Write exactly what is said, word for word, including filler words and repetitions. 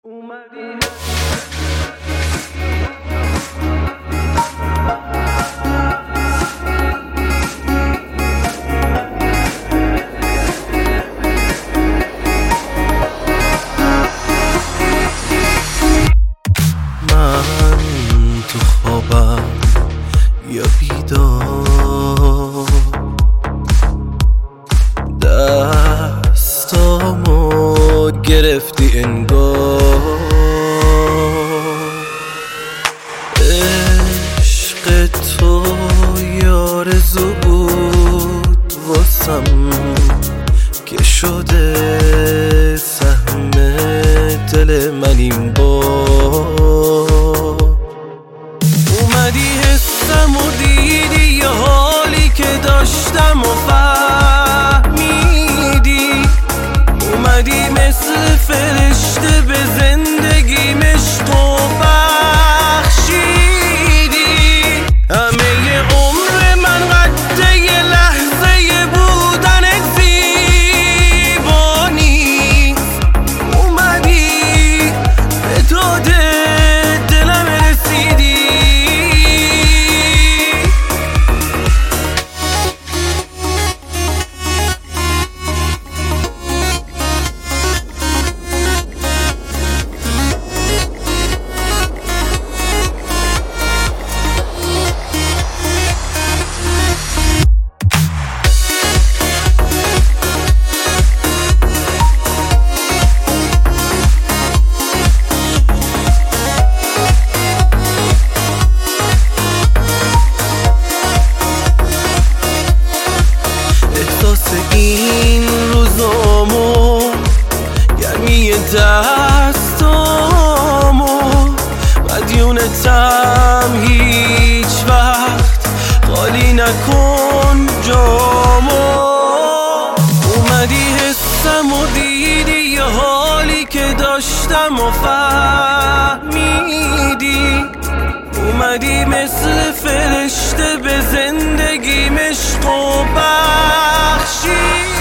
اومدی من تو خوابم یا بیدار، دستامو گرفتی انگار. عشق تو یارزو بود واسم که شده سهم دل من این بار. اومدی حسم و دیدی یه حالی که داشتم و فهمیدی. اومدی مثل فرشته به زندگیم عشق و بخشیدی. همه ی عمر من قد یه لحظه بودن زیبا نیست. اومدی به داد دلم رسیدی. این روزامو گرمی دستامو مدیونتم، هیچ وقت خالی نکن جامو. اومدی حسم و دیدی یه حالی که داشتم و فهمیدی. اومدی مثل فرشته به زندگیم عشق و بخشی.